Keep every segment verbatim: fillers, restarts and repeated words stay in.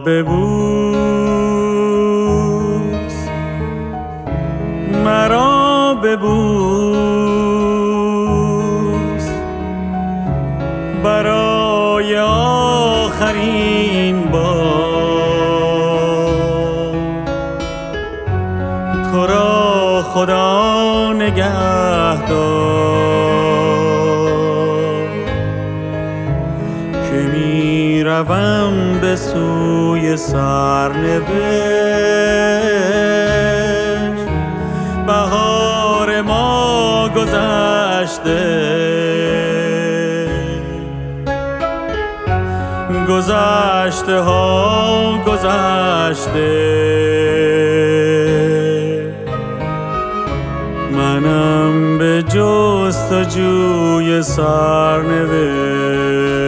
ببوس، مرا ببوس برای آخرین بار. تو را خدا نگه دار که می روم به سوی سرنوشت. بهار ما گذشته، گذشته ها گذشته، منم به جستجوی سرنوشت.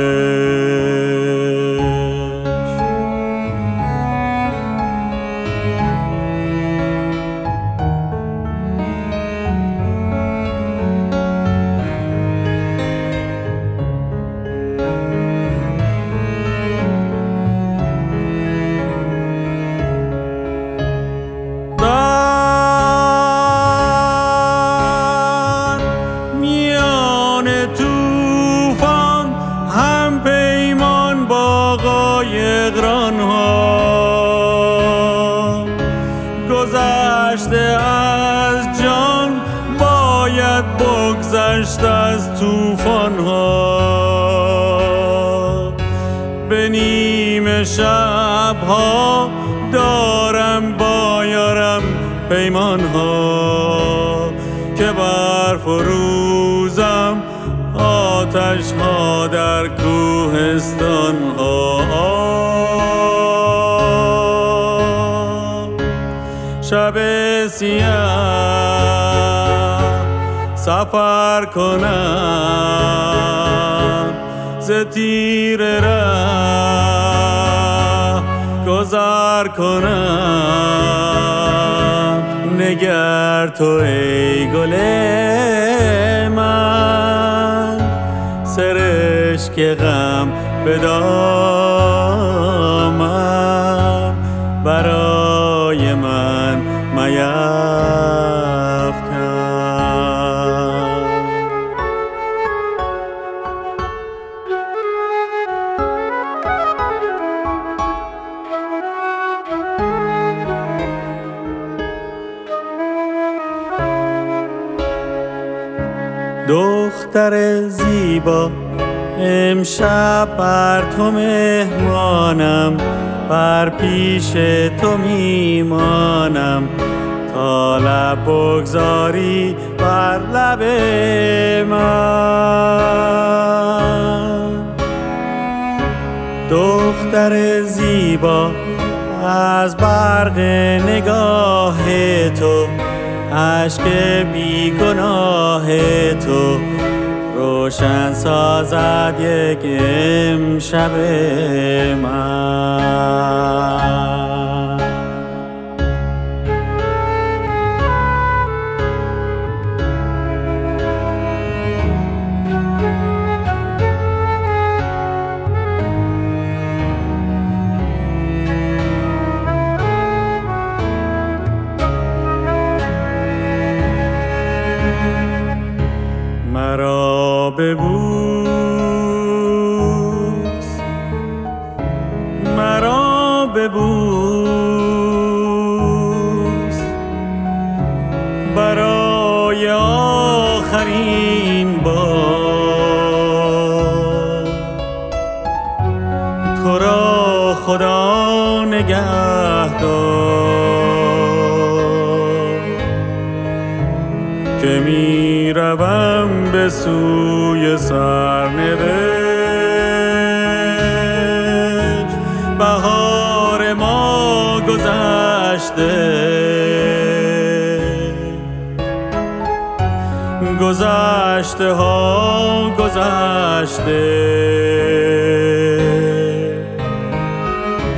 گذشته از جان باید بگذشت از طوفان ها. به نیمه شب ها دارم با یارم پیمان ها که برفروزم آتش ها در کوهستان ها. شب سیاه سفر کنم، ز تیر ره گذر کنم. نگر تو ای گل من، سرشک غم به دامم برای من میفکن. دختر زیبا امشب بر تو مهمانم، بر پیش تو میمانم تا لب بگذاری بر لب من. دختر زیبا از برق نگاه تو، اشک بیگناه تو روشن سازد یک امشب من. مرا ببوس، مرا ببوس برای آخرین بار. تو را خدا نگه دار که می روم به سوی سرنوشت. بهار ما گذشته، گذشته ها گذشته،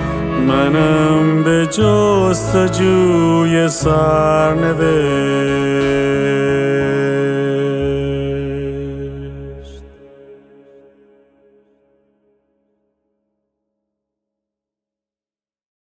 منم به جستجوی سرنوشت.